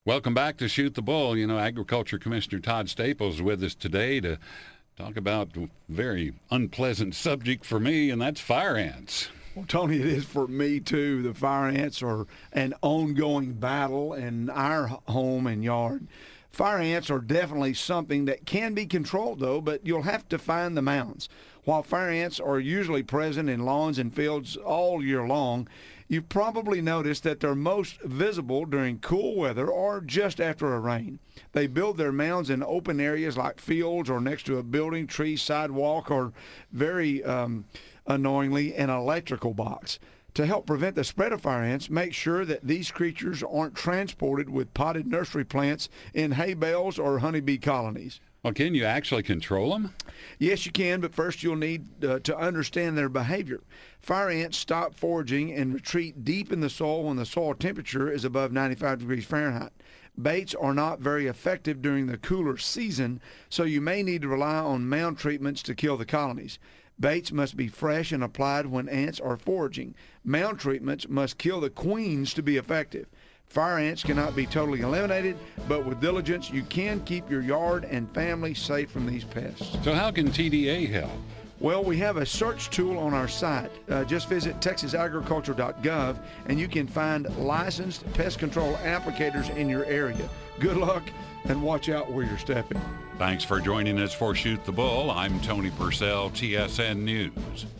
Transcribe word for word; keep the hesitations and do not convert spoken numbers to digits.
Welcome back to Shoot the Bull. You know, Agriculture Commissioner Todd Staples is with us today to talk about a very unpleasant subject for me, and that's fire ants. Well, Tony, it is for me, too. The fire ants are an ongoing battle in our home and yard. Fire ants are definitely something that can be controlled, though, but you'll have to find the mounds. While fire ants are usually present in lawns and fields all year long, you've probably noticed that they're most visible during cool weather or just after a rain. They build their mounds in open areas like fields or next to a building, tree, sidewalk, or very um, annoyingly, an electrical box. To help prevent the spread of fire ants, make sure that these creatures aren't transported with potted nursery plants in hay bales or honeybee colonies. Well, can you actually control them? Yes, you can, but first you'll need uh, to understand their behavior. Fire ants stop foraging and retreat deep in the soil when the soil temperature is above ninety-five degrees Fahrenheit. Baits are not very effective during the cooler season, so you may need to rely on mound treatments to kill the colonies. Baits must be fresh and applied when ants are foraging. Mound treatments must kill the queens to be effective. Fire ants cannot be totally eliminated, but with diligence, you can keep your yard and family safe from these pests. So how can T D A help? Well, we have a search tool on our site. Uh, just visit texas agriculture dot gov, and you can find licensed pest control applicators in your area. Good luck, and watch out where you're stepping. Thanks for joining us for Shoot the Bull. I'm Tony Purcell, T S N News.